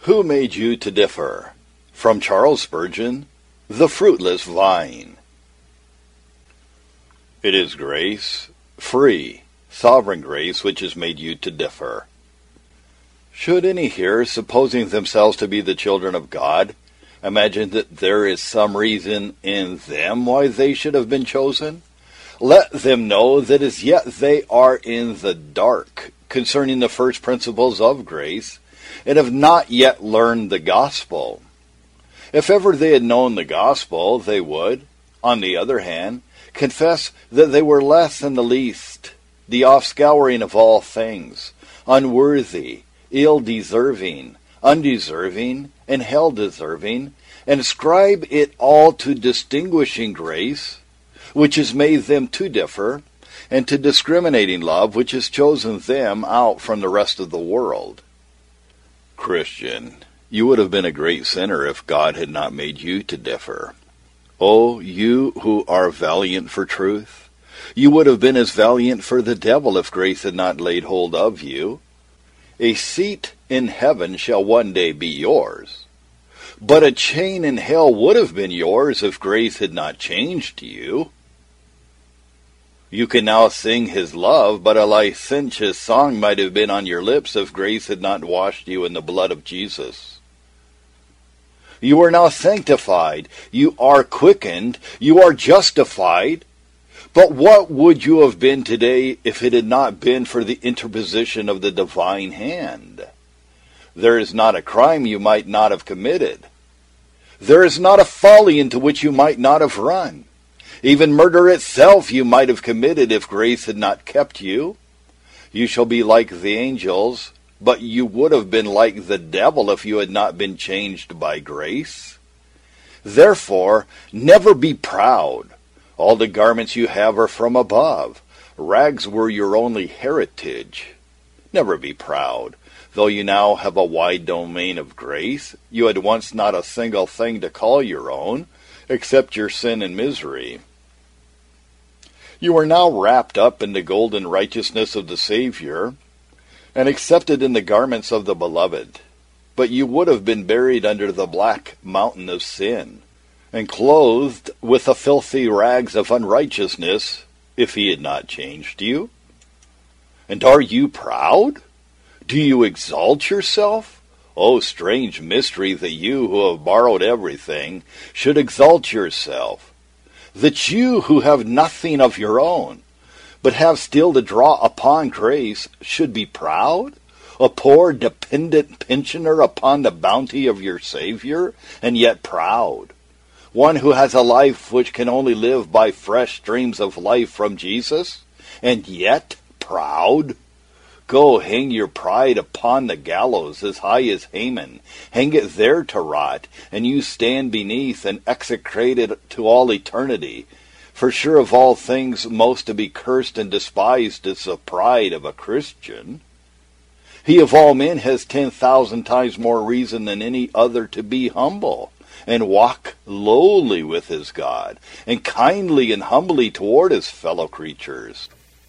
Who made you to differ? From Charles Spurgeon, The Fruitless Vine. It is grace, free, sovereign grace, which has made you to differ. Should any here, supposing themselves to be the children of God, imagine that there is some reason in them why they should have been chosen? Let them know that as yet they are in the dark concerning the first principles of grace, and have not yet learned the gospel. If ever they had known the gospel, they would, on the other hand, confess that they were less than the least, the offscouring of all things, unworthy, ill-deserving, undeserving, and hell-deserving, and ascribe it all to distinguishing grace, which has made them to differ, and to discriminating love, which has chosen them out from the rest of the world. Christian, you would have been a great sinner if God had not made you to differ. Oh, you who are valiant for truth, you would have been as valiant for the devil if grace had not laid hold of you. A seat in heaven shall one day be yours, but a chain in hell would have been yours if grace had not changed you. You can now sing his love, but a licentious song might have been on your lips if grace had not washed you in the blood of Jesus. You are now sanctified, you are quickened, you are justified, but what would you have been today if it had not been for the interposition of the divine hand? There is not a crime you might not have committed. There is not a folly into which you might not have run. Even murder itself you might have committed if grace had not kept you. You shall be like the angels, but you would have been like the devil if you had not been changed by grace. Therefore, never be proud. All the garments you have are from above. Rags were your only heritage. Never be proud. Though you now have a wide domain of grace, you had once not a single thing to call your own, except your sin and misery. You are now wrapped up in the golden righteousness of the Savior, and accepted in the garments of the Beloved. But you would have been buried under the black mountain of sin, and clothed with the filthy rags of unrighteousness, if he had not changed you. And are you proud? Do you exalt yourself? Oh, strange mystery that you who have borrowed everything should exalt yourself. That you who have nothing of your own, but have still to draw upon grace, should be proud? A poor dependent pensioner upon the bounty of your Savior, and yet proud. One who has a life which can only live by fresh streams of life from Jesus, and yet proud? Go, hang your pride upon the gallows as high as Haman. Hang it there to rot, and you stand beneath and execrate it to all eternity. For sure of all things most to be cursed and despised is the pride of a Christian. He of all men has 10,000 times more reason than any other to be humble, and walk lowly with his God, and kindly and humbly toward his fellow creatures.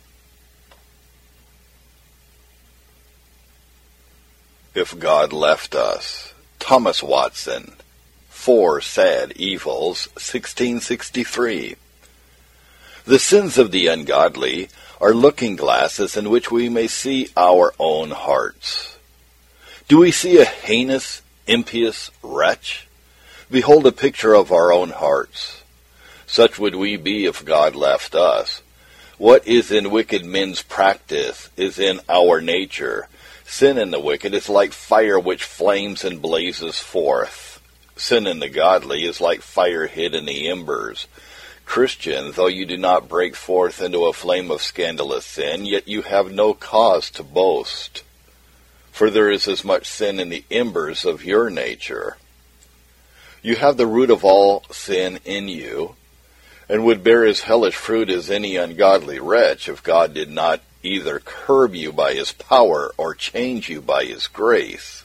If God left us. Thomas Watson, Four Sad Evils, 1663. The sins of the ungodly are looking glasses in which we may see our own hearts. Do we see a heinous, impious wretch? Behold a picture of our own hearts. Such would we be if God left us. What is in wicked men's practice is in our nature. Sin in the wicked is like fire which flames and blazes forth. Sin in the godly is like fire hid in the embers. Christian, though you do not break forth into a flame of scandalous sin, yet you have no cause to boast. For there is as much sin in the embers of your nature. You have the root of all sin in you, and would bear as hellish fruit as any ungodly wretch if God did not either curb you by his power or change you by his grace.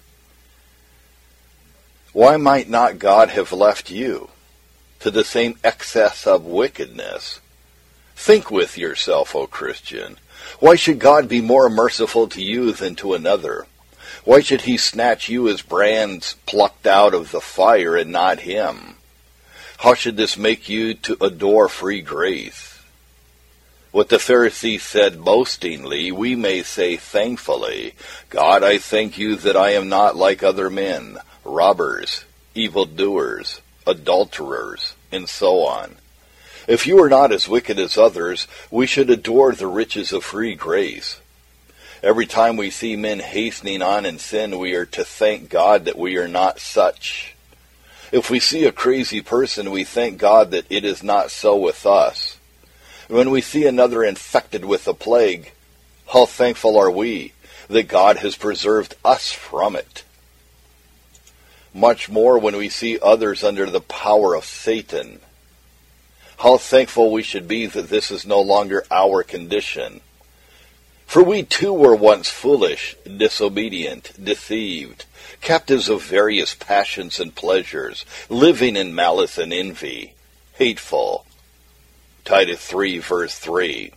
Why might not God have left you to the same excess of wickedness? Think with yourself, O Christian. Why should God be more merciful to you than to another? Why should he snatch you as brands plucked out of the fire and not him? How should this make you to adore free grace? What the Pharisees said boastingly, we may say thankfully, God, I thank you that I am not like other men, robbers, evildoers, adulterers, and so on. If you are not as wicked as others, we should adore the riches of free grace. Every time we see men hastening on in sin, we are to thank God that we are not such. If we see a crazy person, we thank God that it is not so with us. When we see another infected with a plague, how thankful are we that God has preserved us from it. Much more when we see others under the power of Satan. How thankful we should be that this is no longer our condition. For we too were once foolish, disobedient, deceived, captives of various passions and pleasures, living in malice and envy, hateful. Titus 3, verse 3.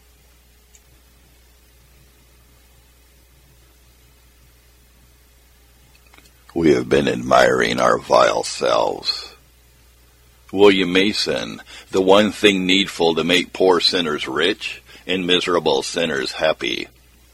We have been admiring our vile selves. William Mason, the one thing needful to make poor sinners rich and miserable sinners happy.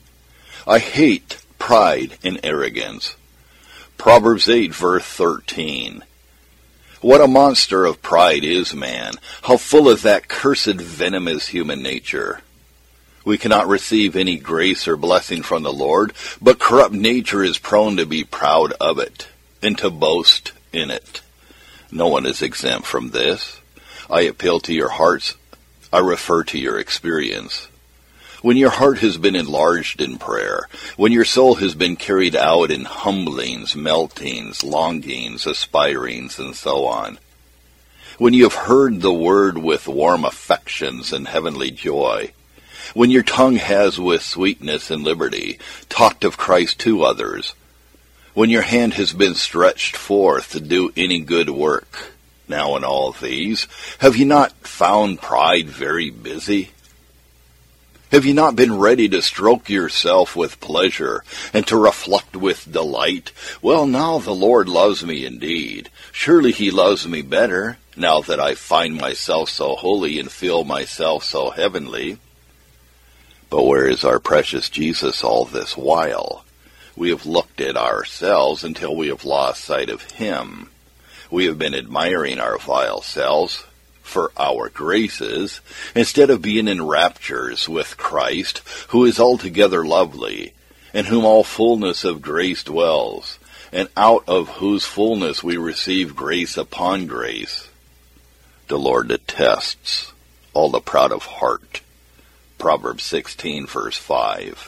I hate pride and arrogance. Proverbs 8, verse 13. What a monster of pride is man! How full of that cursed venom is human nature! We cannot receive any grace or blessing from the Lord, but corrupt nature is prone to be proud of it, and to boast in it. No one is exempt from this. I appeal to your hearts. I refer to your experience. When your heart has been enlarged in prayer, when your soul has been carried out in humblings, meltings, longings, aspirings, and so on, when you have heard the word with warm affections and heavenly joy, when your tongue has with sweetness and liberty talked of Christ to others, when your hand has been stretched forth to do any good work, now in all these, have you not found pride very busy? Have you not been ready to stroke yourself with pleasure, and to reflect with delight, well, now the Lord loves me indeed. Surely he loves me better, now that I find myself so holy and feel myself so heavenly. But where is our precious Jesus all this while? We have looked at ourselves until we have lost sight of him. We have been admiring our vile selves for our graces, instead of being in raptures with Christ, who is altogether lovely, in whom all fullness of grace dwells, and out of whose fullness we receive grace upon grace. The Lord detests all the proud of heart. Proverbs 16, verse 5.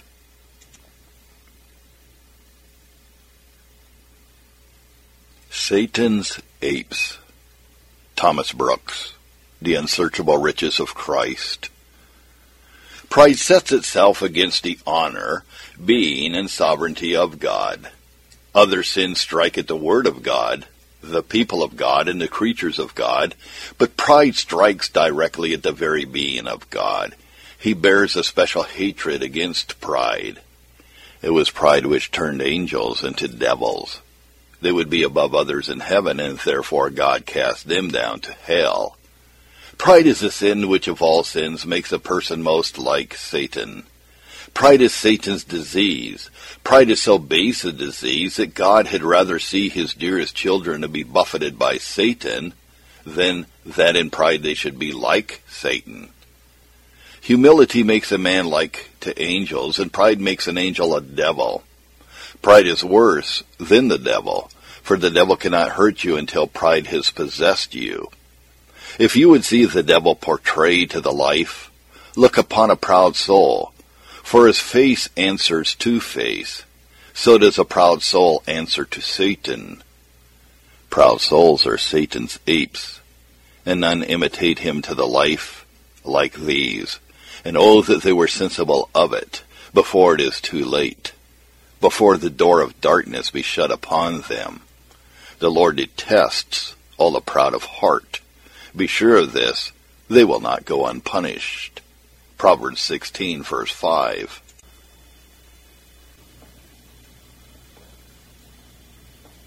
Satan's Apes. Thomas Brooks. The Unsearchable Riches of Christ. Pride sets itself against the honor, being, and sovereignty of God. Other sins strike at the Word of God, the people of God, and the creatures of God, but pride strikes directly at the very being of God. He bears a special hatred against pride. It was pride which turned angels into devils. They would be above others in heaven, and therefore God cast them down to hell. Pride is a sin which of all sins makes a person most like Satan. Pride is Satan's disease. Pride is so base a disease that God had rather see his dearest children to be buffeted by Satan than that in pride they should be like Satan. Humility makes a man like to angels, and pride makes an angel a devil. Pride is worse than the devil, for the devil cannot hurt you until pride has possessed you. If you would see the devil portrayed to the life, look upon a proud soul, for as face answers to face, so does a proud soul answer to Satan. Proud souls are Satan's apes, and none imitate him to the life like these, and oh, that they were sensible of it, before it is too late, before the door of darkness be shut upon them. The Lord detests all the proud of heart. Be sure of this, they will not go unpunished. Proverbs 16, verse 5.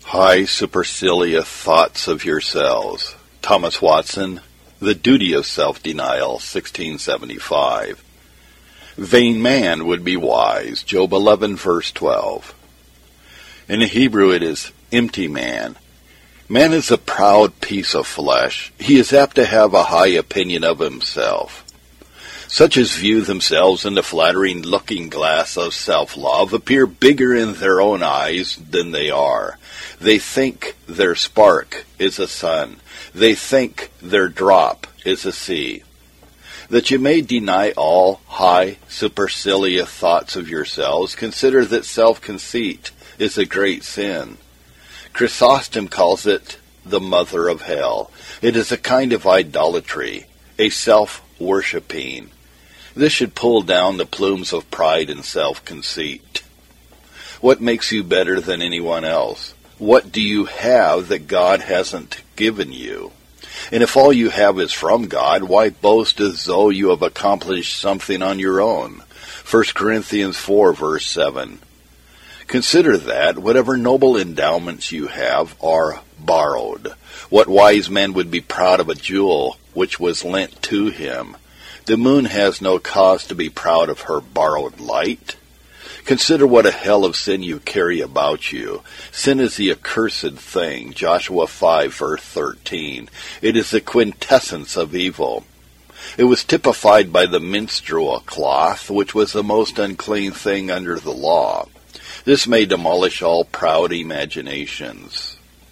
High supercilious thoughts of yourselves. Thomas Watson, The Duty of Self-Denial, 1675. Vain man would be wise, Job 11, verse 12. In Hebrew it is empty man. Man is a proud piece of flesh. He is apt to have a high opinion of himself. Such as view themselves in the flattering looking-glass of self-love appear bigger in their own eyes than they are. They think their spark is a sun. They think their drop is a sea. That you may deny all high, supercilious thoughts of yourselves, consider that self-conceit is a great sin. Chrysostom calls it the mother of hell. It is a kind of idolatry, a self-worshipping. This should pull down the plumes of pride and self-conceit. What makes you better than anyone else? What do you have that God hasn't given you? And if all you have is from God, why boast as though you have accomplished something on your own? 1 Corinthians 4, verse 7. Consider that whatever noble endowments you have are borrowed. What wise man would be proud of a jewel which was lent to him? The moon has no cause to be proud of her borrowed light. Consider what a hell of sin you carry about you. Sin is the accursed thing, Joshua 5, verse 13. It is the quintessence of evil. It was typified by the minstrel cloth, which was the most unclean thing under the law. This may demolish all proud imaginations.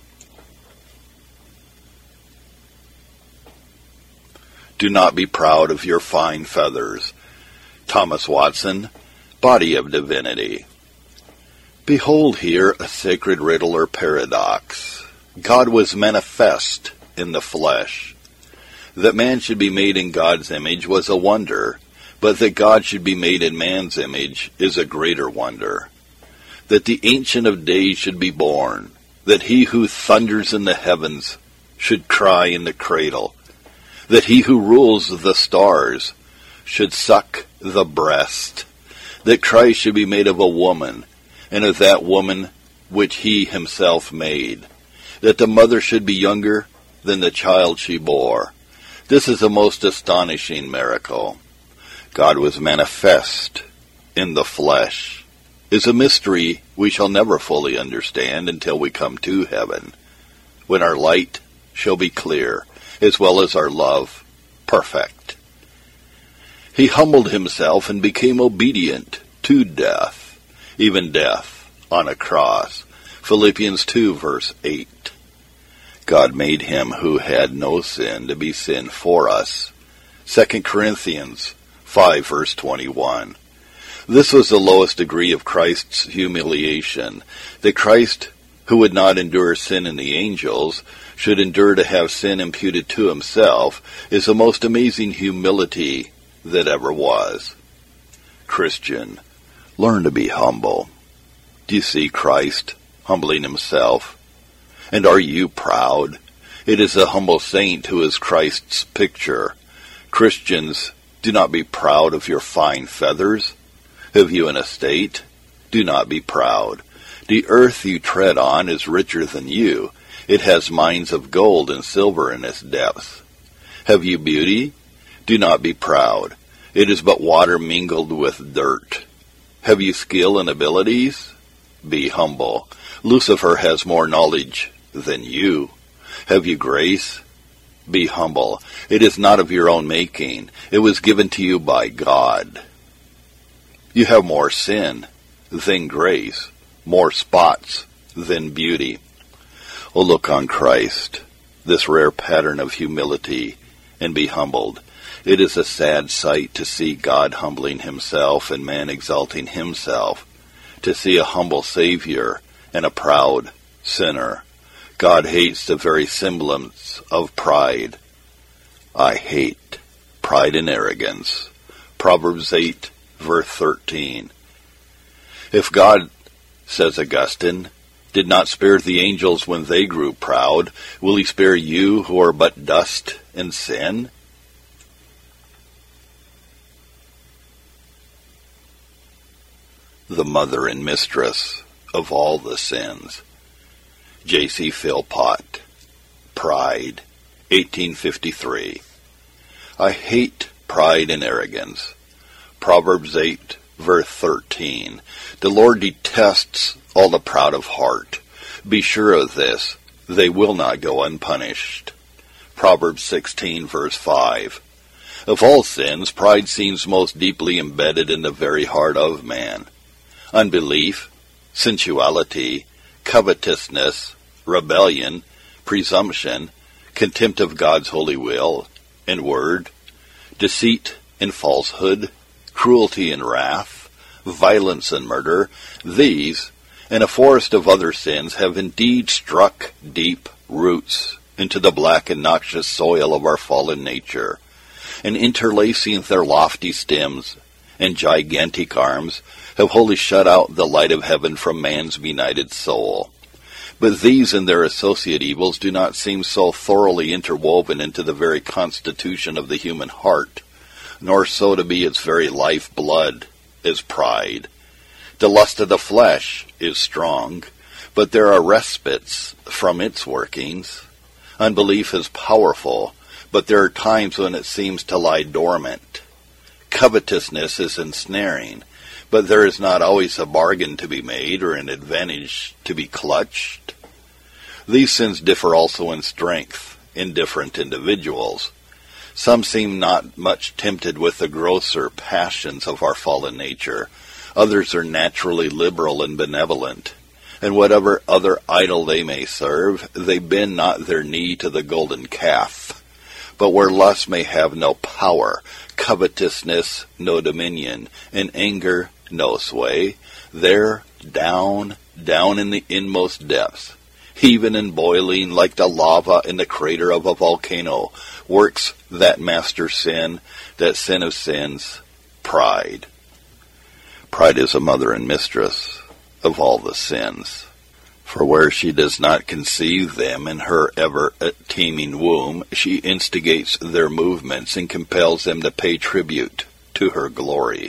Do not be proud of your fine feathers. Thomas Watson, Body of Divinity. Behold here a sacred riddle or paradox. God was manifest in the flesh. That man should be made in God's image was a wonder, but that God should be made in man's image is a greater wonder. That the Ancient of Days should be born, that he who thunders in the heavens should cry in the cradle, that he who rules the stars should suck the breast, that Christ should be made of a woman, and of that woman which he himself made, that the mother should be younger than the child she bore. This is a most astonishing miracle. God was manifest in the flesh. Is a mystery we shall never fully understand until we come to heaven, when our light shall be clear, as well as our love perfect. He humbled himself and became obedient to death, even death on a cross. Philippians 2, verse 8. God made him who had no sin to be sin for us. 2 Corinthians 5, verse 21. This was the lowest degree of Christ's humiliation, that Christ, who would not endure sin in the angels, should endure to have sin imputed to himself, is the most amazing humility that ever was. Christian, learn to be humble. Do you see Christ humbling himself? And are you proud? It is a humble saint who is Christ's picture. Christians, do not be proud of your fine feathers. Have you an estate? Do not be proud. The earth you tread on is richer than you. It has mines of gold and silver in its depths. Have you beauty? Do not be proud. It is but water mingled with dirt. Have you skill and abilities? Be humble. Lucifer has more knowledge than you. Have you grace? Be humble. It is not of your own making. It was given to you by God. You have more sin than grace, more spots than beauty. Oh, look on Christ, this rare pattern of humility, and be humbled. It is a sad sight to see God humbling himself and man exalting himself, to see a humble Savior and a proud sinner. God hates the very semblance of pride. I hate pride and arrogance. Proverbs 8, verse 13. If God, says Augustine, did not spare the angels when they grew proud, will he spare you who are but dust and sin? The mother and mistress of all the sins. J.C. Philpott. Pride, 1853. I hate pride and arrogance. Proverbs 8, verse 13. The Lord detests all the proud of heart. Be sure of this, they will not go unpunished. Proverbs 16, verse 5. Of all sins, pride seems most deeply embedded in the very heart of man. Unbelief, sensuality, covetousness, rebellion, presumption, contempt of God's holy will and word, deceit and falsehood, cruelty and wrath, violence and murder, these, and a forest of other sins, have indeed struck deep roots into the black and noxious soil of our fallen nature, and interlacing their lofty stems and gigantic arms, have wholly shut out the light of heaven from man's benighted soul. But these and their associate evils do not seem so thoroughly interwoven into the very constitution of the human heart, nor so to be its very life-blood, as pride. The lust of the flesh is strong, but there are respites from its workings. Unbelief is powerful, but there are times when it seems to lie dormant. Covetousness is ensnaring, but there is not always a bargain to be made or an advantage to be clutched. These sins differ also in strength in different individuals. Some seem not much tempted with the grosser passions of our fallen nature. Others are naturally liberal and benevolent, and whatever other idol they may serve, they bend not their knee to the golden calf. But where lust may have no power, covetousness no dominion, and anger no sway, there, down in the inmost depths, even in boiling like the lava in the crater of a volcano, works that master sin, that sin of sins, pride. Pride is a mother and mistress of all the sins. For where she does not conceive them in her ever-teeming womb, she instigates their movements and compels them to pay tribute to her glory.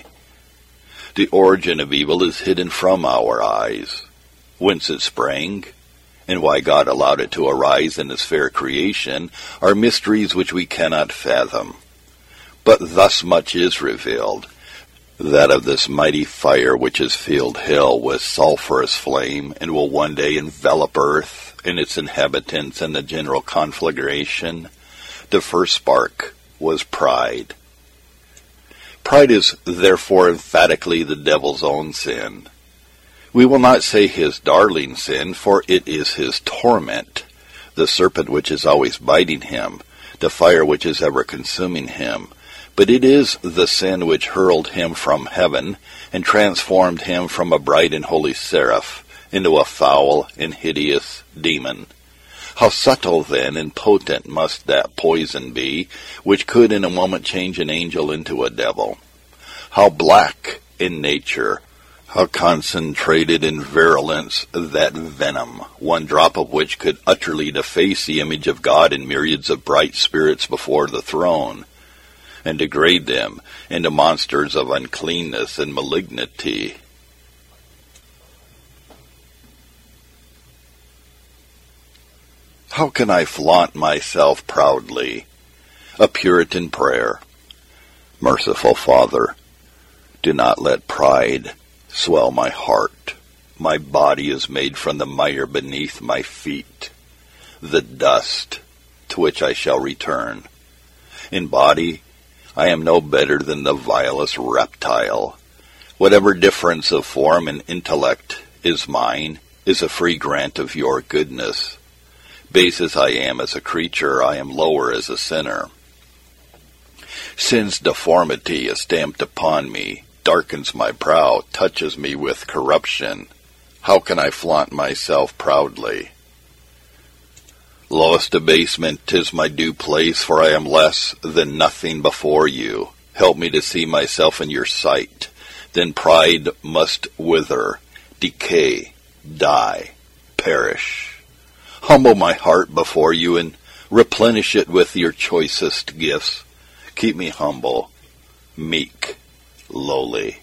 The origin of evil is hidden from our eyes. Whence it sprang, and why God allowed it to arise in His fair creation, are mysteries which we cannot fathom. But thus much is revealed, that of this mighty fire which has filled hell with sulphurous flame, and will one day envelop earth and its inhabitants and the general conflagration, the first spark was pride. Pride is therefore emphatically the devil's own sin. We will not say his darling sin, for it is his torment, the serpent which is always biting him, the fire which is ever consuming him. But it is the sin which hurled him from heaven and transformed him from a bright and holy seraph into a foul and hideous demon. How subtle, then, and potent must that poison be, which could in a moment change an angel into a devil. How black in nature, how concentrated in virulence that venom, one drop of which could utterly deface the image of God in myriads of bright spirits before the throne, and degrade them into monsters of uncleanness and malignity. How can I flaunt myself proudly? A Puritan prayer. Merciful Father, do not let pride swell my heart. My body is made from the mire beneath my feet, the dust to which I shall return. In body, I am no better than the vilest reptile. Whatever difference of form and intellect is mine is a free grant of your goodness. Base as I am as a creature, I am lower as a sinner. Sin's deformity is stamped upon me, darkens my brow, touches me with corruption. How can I flaunt myself proudly? Lowest abasement 'tis my due place, for I am less than nothing before you. Help me to see myself in your sight. Then pride must wither, decay, die, perish. Humble my heart before you and replenish it with your choicest gifts. Keep me humble, meek, lowly.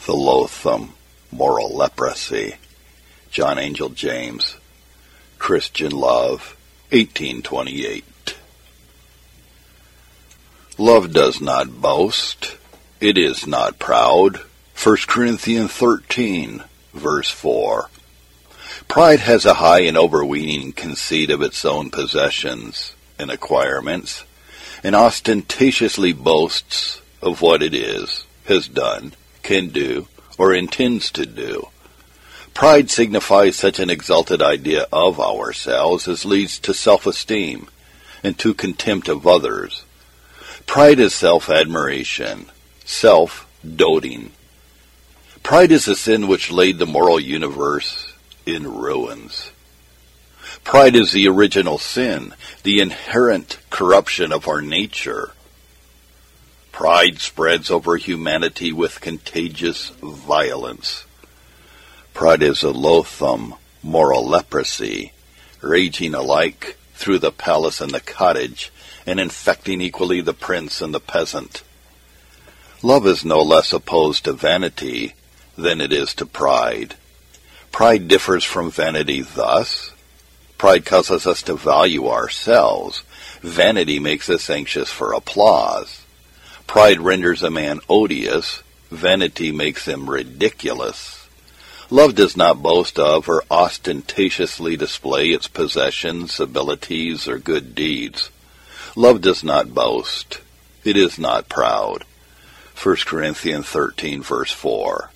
The loathsome moral leprosy. John Angel James. Christian Love, 1828. Love does not boast. It is not proud. 1 Corinthians 13, verse 4. Pride has a high and overweening conceit of its own possessions and acquirements, and ostentatiously boasts of what it is, has done, can do, or intends to do. Pride signifies such an exalted idea of ourselves as leads to self-esteem and to contempt of others. Pride is self-admiration, self-doting. Pride is a sin which laid the moral universe in ruins. Pride is the original sin, the inherent corruption of our nature. Pride spreads over humanity with contagious violence. Pride is a loathsome moral leprosy, raging alike through the palace and the cottage, and infecting equally the prince and the peasant. Love is no less opposed to vanity than it is to pride. Pride differs from vanity thus. Pride causes us to value ourselves. Vanity makes us anxious for applause. Pride renders a man odious. Vanity makes him ridiculous. Love does not boast of or ostentatiously display its possessions, abilities, or good deeds. Love does not boast. It is not proud. 1 Corinthians 13, verse 4.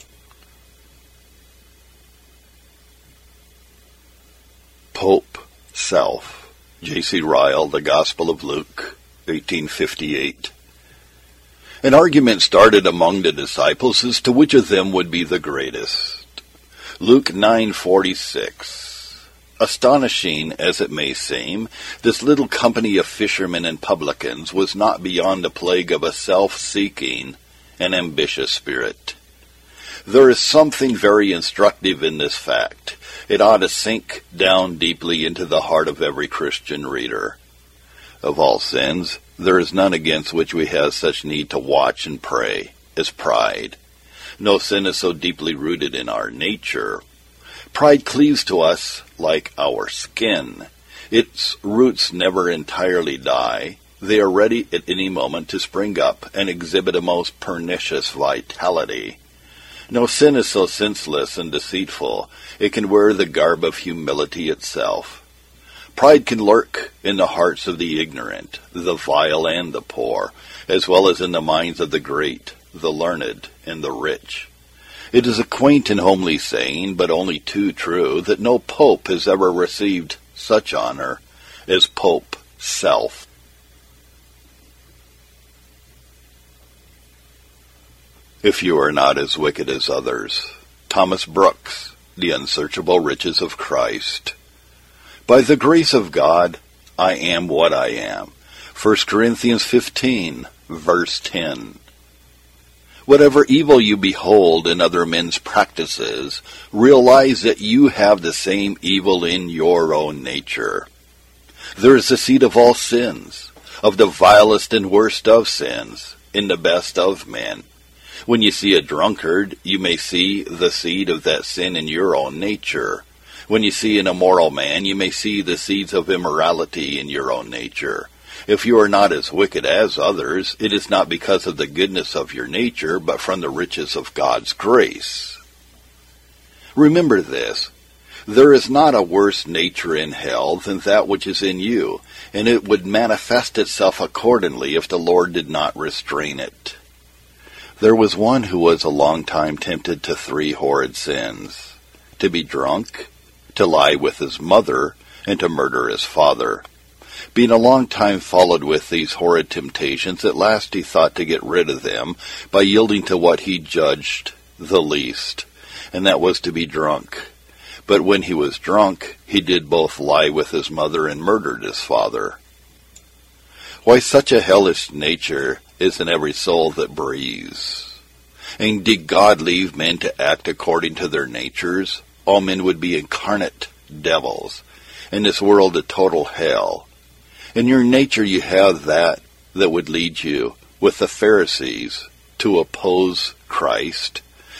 Pope, Self. J.C. Ryle, The Gospel of Luke, 1858. An argument started among the disciples as to which of them would be the greatest. Luke 9:46. Astonishing as it may seem, this little company of fishermen and publicans was not beyond the plague of a self-seeking and ambitious spirit. There is something very instructive in this fact. It ought to sink down deeply into the heart of every Christian reader. Of all sins, there is none against which we have such need to watch and pray as pride. No sin is so deeply rooted in our nature. Pride cleaves to us like our skin. Its roots never entirely die. They are ready at any moment to spring up and exhibit a most pernicious vitality. No sin is so senseless and deceitful. It can wear the garb of humility itself. Pride can lurk in the hearts of the ignorant, the vile, and the poor, as well as in the minds of the great, the learned, and the rich. It is a quaint and homely saying, but only too true, that no pope has ever received such honor as Pope Self. If you are not as wicked as others. Thomas Brooks, The Unsearchable Riches of Christ. By the grace of God, I am what I am. 1 Corinthians 15, verse 10. Whatever evil you behold in other men's practices, realize that you have the same evil in your own nature. There is the seed of all sins, of the vilest and worst of sins, in the best of men. When you see a drunkard, you may see the seed of that sin in your own nature. When you see an immoral man, you may see the seeds of immorality in your own nature. If you are not as wicked as others, it is not because of the goodness of your nature, but from the riches of God's grace. Remember this. There is not a worse nature in hell than that which is in you, and it would manifest itself accordingly if the Lord did not restrain it. There was one who was a long time tempted to 3 horrid sins: to be drunk, to lie with his mother, and to murder his father. Being a long time followed with these horrid temptations, at last he thought to get rid of them by yielding to what he judged the least, and that was to be drunk. But when he was drunk, he did both lie with his mother and murdered his father. Why, such a hellish nature is in every soul that breathes. And did God leave men to act according to their natures, all men would be incarnate devils, and this world a total hell. In your nature you have that would lead you, with the Pharisees, to oppose Christ,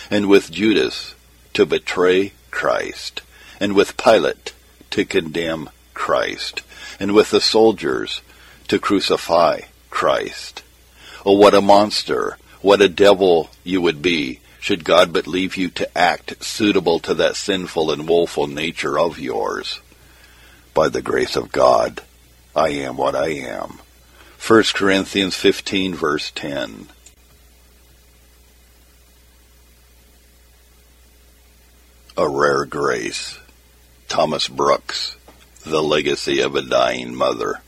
and with Judas to betray Christ, and with Pilate to condemn Christ, and with the soldiers to crucify Christ. Oh, what a monster, what a devil you would be, should God but leave you to act suitable to that sinful and woeful nature of yours. By the grace of God, I am what I am. 1 Corinthians 15, verse 10. A Rare Grace. Thomas Brooks, The Legacy of a Dying Mother.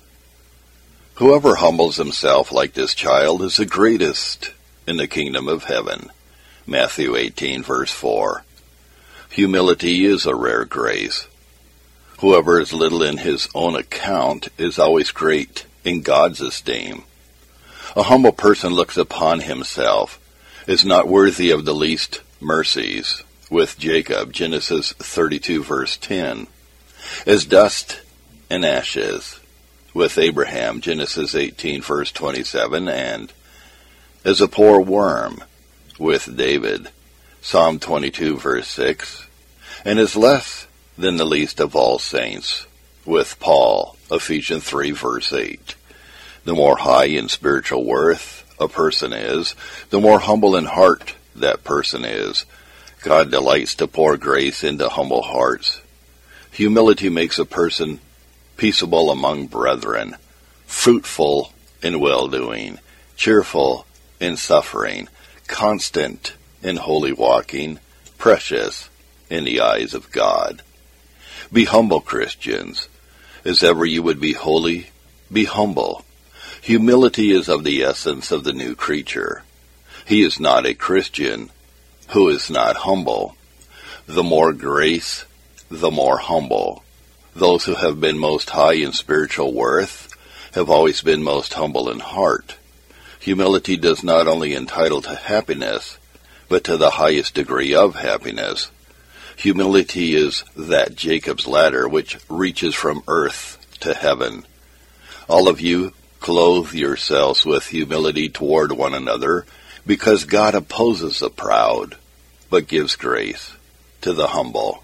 Whoever humbles himself like this child is the greatest in the kingdom of heaven. Matthew 18, verse 4. Humility is a rare grace. Whoever is little in his own account is always great in God's esteem. A humble person looks upon himself as not worthy of the least mercies, with Jacob, Genesis 32, verse 10, as dust and ashes, with Abraham, Genesis 18, verse 27, and as a poor worm, with David, Psalm 22, verse 6, and as less than the least of all saints, with Paul, Ephesians 3, verse 8. The more high in spiritual worth a person is, the more humble in heart that person is. God delights to pour grace into humble hearts. Humility makes a person peaceable among brethren, fruitful in well-doing, cheerful in suffering, constant in holy walking, precious in the eyes of God. Be humble, Christians. As ever you would be holy, be humble. Humility is of the essence of the new creature. He is not a Christian who is not humble. The more grace, the more humble. Those who have been most high in spiritual worth have always been most humble in heart. Humility does not only entitle to happiness, but to the highest degree of happiness. Humility is that Jacob's ladder which reaches from earth to heaven. All of you clothe yourselves with humility toward one another, because God opposes the proud, but gives grace to the humble.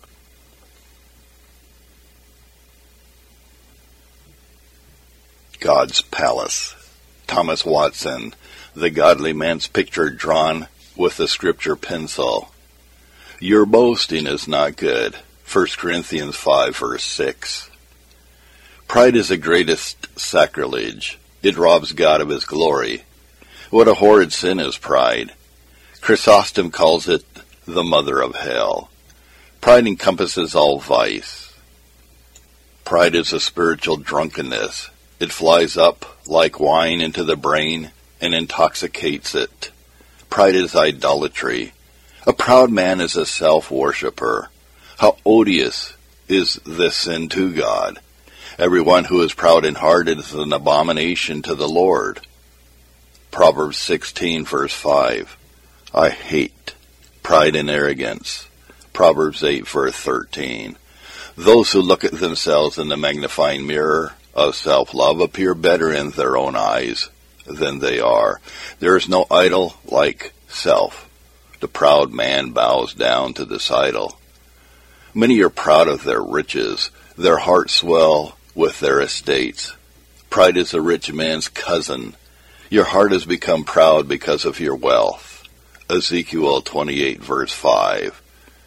God's Palace. Thomas Watson, the godly man's picture drawn with the scripture pencil. Your boasting is not good. 1 Corinthians 5, verse 6. Pride is the greatest sacrilege. It robs God of his glory. What a horrid sin is pride. Chrysostom calls it the mother of hell. Pride encompasses all vice. Pride is a spiritual drunkenness. It flies up like wine into the brain and intoxicates it. Pride is idolatry. A proud man is a self-worshipper. How odious is this sin to God! Everyone who is proud in heart is an abomination to the Lord. Proverbs 16, verse 5. I hate pride and arrogance. Proverbs 8, verse 13. Those who look at themselves in the magnifying mirror of self-love appear better in their own eyes than they are. There is no idol like self. The proud man bows down to this idol. Many are proud of their riches. Their hearts swell with their estates. Pride is a rich man's cousin. Your heart has become proud because of your wealth. Ezekiel 28, verse 5.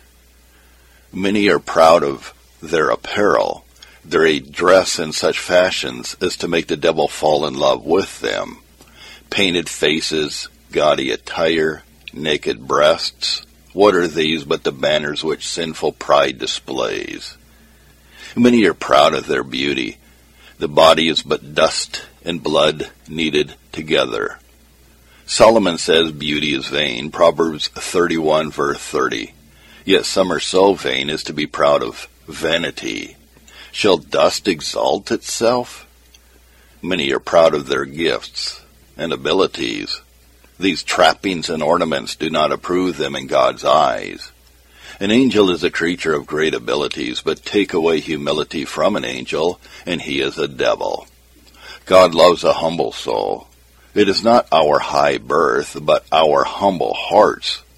Many are proud of their apparel. They dress in such fashions as to make the devil fall in love with them. Painted faces, gaudy attire, naked breasts. What are these but the banners which sinful pride displays? Many are proud of their beauty. The body is but dust and blood kneaded together. Solomon says beauty is vain, Proverbs 31, verse 30. Yet some are so vain as to be proud of vanity. Shall dust exalt itself? Many are proud of their gifts and abilities. These trappings and ornaments do not approve them in God's eyes. An angel is a creature of great abilities, but take away humility from an angel, and he is a devil. God loves a humble soul. It is not our high birth, but our humble hearts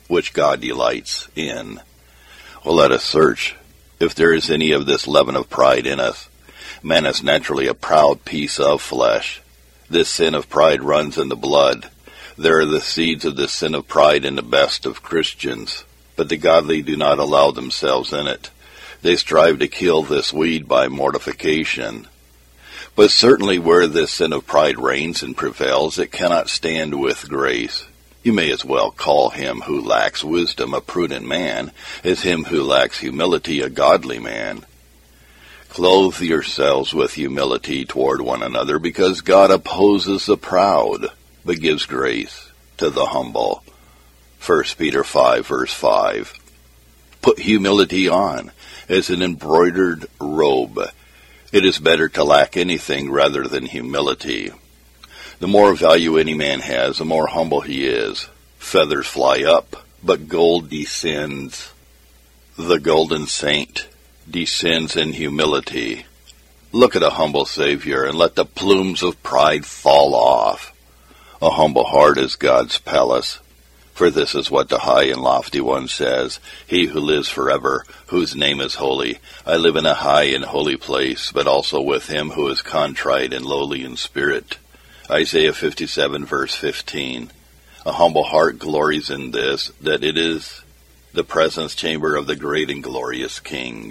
which God delights in. Well, let us search if there is any of this leaven of pride in us. Man is naturally a proud piece of flesh. This sin of pride runs in the blood. There are the seeds of this sin of pride in the best of Christians, but the godly do not allow themselves in it. They strive to kill this weed by mortification. But certainly where this sin of pride reigns and prevails, it cannot stand with grace. You may as well call him who lacks wisdom a prudent man, as him who lacks humility a godly man. Clothe yourselves with humility toward one another, because God opposes the proud, but gives grace to the humble. 1 Peter 5, verse 5. Put humility on as an embroidered robe. It is better to lack anything rather than humility. The more value any man has, the more humble he is. Feathers fly up, but gold descends. The golden saint descends in humility. Look at a humble Savior, and let the plumes of pride fall off. A humble heart is God's palace. For this is what the high and lofty one says, he who lives forever, whose name is holy. I live in a high and holy place, but also with him who is contrite and lowly in spirit. Isaiah 57, verse 15. A humble heart glories in this, that it is the presence chamber of the great and glorious King.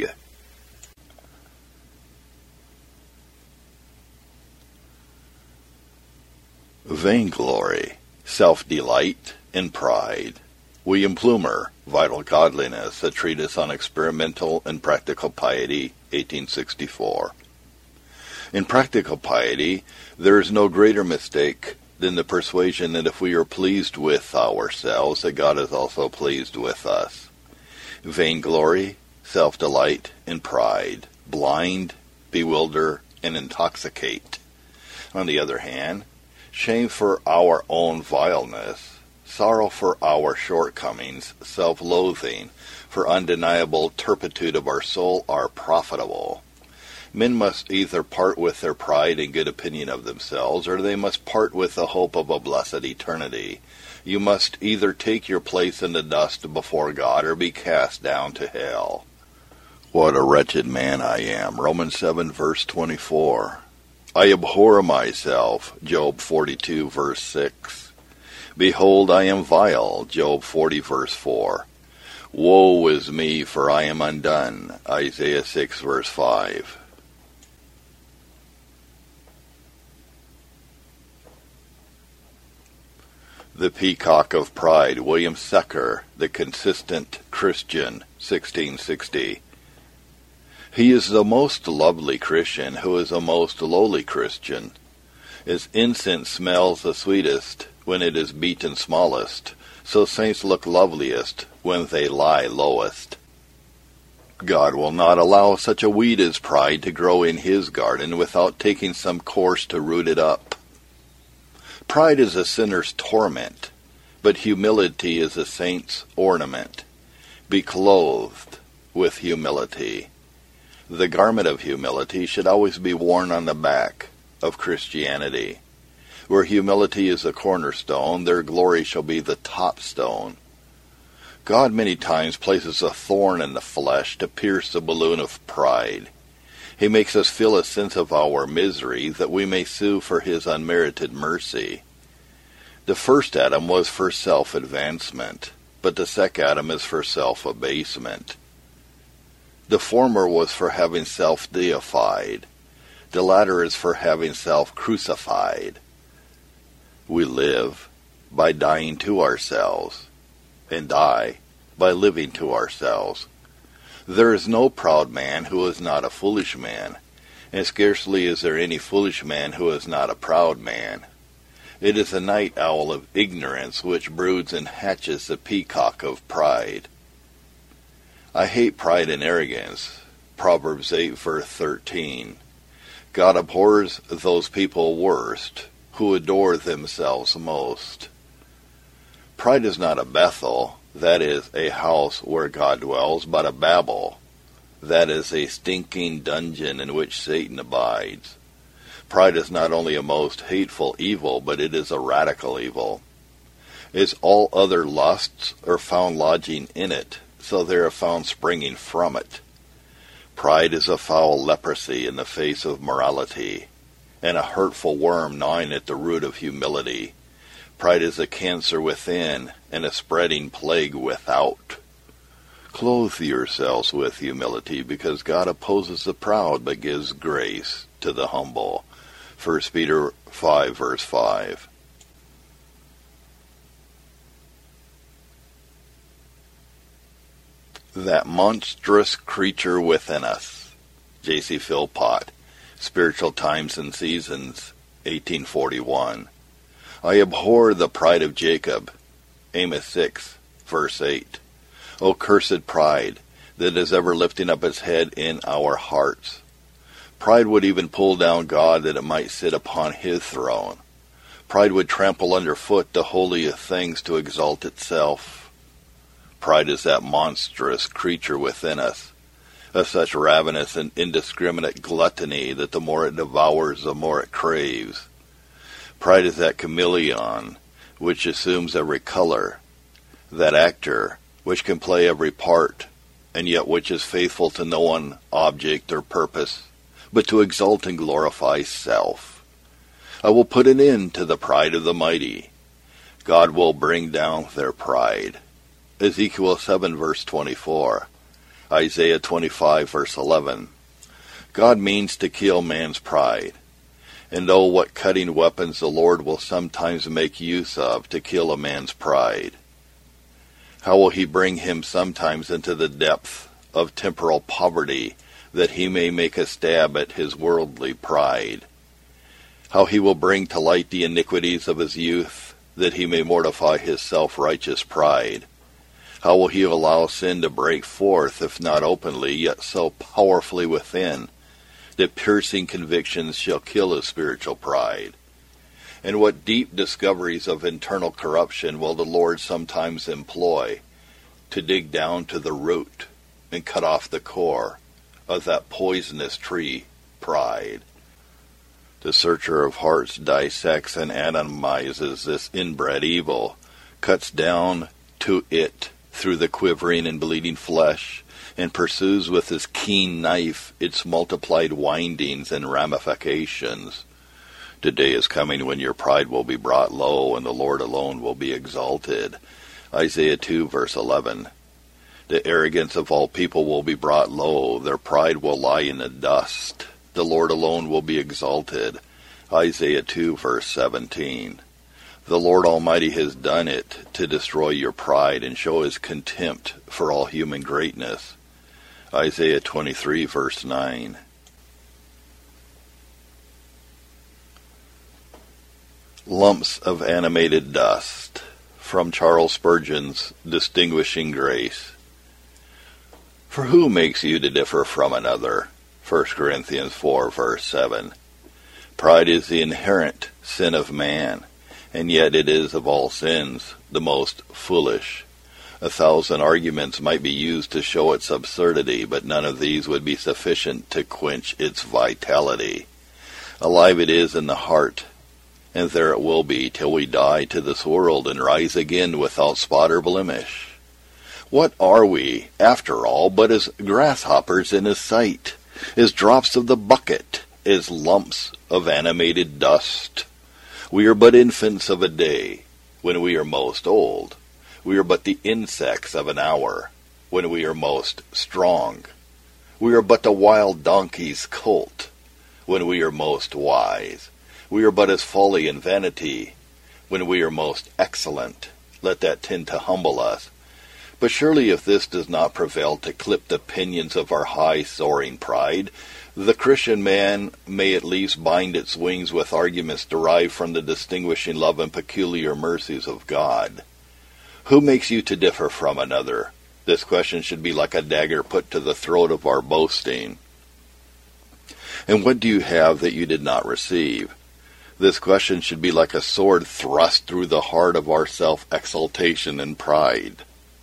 Vainglory, self-delight, and pride. William Plumer, Vital Godliness, a treatise on experimental and practical piety, 1864. In practical piety, there is no greater mistake than the persuasion that if we are pleased with ourselves, that God is also pleased with us. Vainglory, self-delight, and pride blind, bewilder, and intoxicate. On the other hand, shame for our own vileness, sorrow for our shortcomings, self-loathing for undeniable turpitude of our soul are profitable. Men must either part with their pride and good opinion of themselves, or they must part with the hope of a blessed eternity. You must either take your place in the dust before God, or be cast down to hell. What a wretched man I am. Romans 7, verse 24. I abhor myself. Job 42, verse 6. Behold, I am vile. Job 40, verse 4. Woe is me, for I am undone. Isaiah 6, verse 5. The Peacock of Pride, William Secker, The Consistent Christian, 1660. He is the most lovely Christian who is a most lowly Christian. As incense smells the sweetest when it is beaten smallest, so saints look loveliest when they lie lowest. God will not allow such a weed as pride to grow in his garden without taking some course to root it up. Pride is a sinner's torment, but humility is a saint's ornament. Be clothed with humility. The garment of humility should always be worn on the back of Christianity. Where humility is the cornerstone, their glory shall be the top stone. God many times places a thorn in the flesh to pierce the balloon of pride. He makes us feel a sense of our misery, that we may sue for his unmerited mercy. The first Adam was for self-advancement, but the second Adam is for self-abasement. The former was for having self-deified. The latter is for having self-crucified. We live by dying to ourselves, and die by living to ourselves. There is no proud man who is not a foolish man, and scarcely is there any foolish man who is not a proud man. It is the night owl of ignorance which broods and hatches the peacock of pride. I hate pride and arrogance. Proverbs 8, verse 13. God abhors those people worst, who adore themselves most. Pride is not a Bethel, that is, a house where God dwells, but a Babel, that is, a stinking dungeon in which Satan abides. Pride is not only a most hateful evil, but it is a radical evil. as all other lusts are found lodging in it, so they are found springing from it. Pride is a foul leprosy in the face of morality, and a hurtful worm gnawing at the root of humility. Pride is a cancer within, and a spreading plague without. Clothe yourselves with humility, because God opposes the proud, but gives grace to the humble. 1 Peter 5, verse 5. That monstrous creature within us. J.C. Philpott, Spiritual Times and Seasons, 1841. I abhor the pride of Jacob. Amos 6, verse 8. O cursed pride, that is ever lifting up its head in our hearts. Pride would even pull down God that it might sit upon his throne. Pride would trample underfoot the holy things to exalt itself. Pride is that monstrous creature within us, of such ravenous and indiscriminate gluttony that the more it devours, the more it craves. Pride is that chameleon which assumes every color, that actor which can play every part, and yet which is faithful to no one object or purpose, but to exalt and glorify self. I will put an end to the pride of the mighty. God will bring down their pride. Ezekiel 7, verse 24. Isaiah 25, verse 11. God means to kill man's pride. And oh, what cutting weapons the Lord will sometimes make use of to kill a man's pride. How will he bring him sometimes into the depth of temporal poverty, that he may make a stab at his worldly pride. How he will bring to light the iniquities of his youth, that he may mortify his self-righteous pride. How will he allow sin to break forth, if not openly, yet so powerfully within, that piercing convictions shall kill his spiritual pride? And what deep discoveries of internal corruption will the Lord sometimes employ to dig down to the root and cut off the core of that poisonous tree, pride? The searcher of hearts dissects and atomizes this inbred evil, cuts down to it through the quivering and bleeding flesh, and pursues with his keen knife its multiplied windings and ramifications. The day is coming when your pride will be brought low, and the Lord alone will be exalted. Isaiah 2, verse 11. The arrogance of all people will be brought low, their pride will lie in the dust. The Lord alone will be exalted. Isaiah 2, verse 17. The Lord Almighty has done it to destroy your pride and show his contempt for all human greatness. Isaiah 23, verse 9. Lumps of animated dust, from Charles Spurgeon's Distinguishing Grace. For who makes you to differ from another? 1 Corinthians 4, verse 7. Pride is the inherent sin of man, and yet it is of all sins the most foolish. 1,000 arguments might be used to show its absurdity, but none of these would be sufficient to quench its vitality. Alive it is in the heart, and there it will be till we die to this world and rise again without spot or blemish. What are we, after all, but as grasshoppers in his sight, as drops of the bucket, as lumps of animated dust? We are but infants of a day, when we are most old. We are but the insects of an hour, when we are most strong. We are but the wild donkey's colt, when we are most wise. We are but as folly and vanity, when we are most excellent. Let that tend to humble us. But surely if this does not prevail to clip the pinions of our high soaring pride, the Christian man may at least bind its wings with arguments derived from the distinguishing love and peculiar mercies of God. Who makes you to differ from another? This question should be like a dagger put to the throat of our boasting. And what do you have that you did not receive? This question should be like a sword thrust through the heart of our self-exaltation and pride.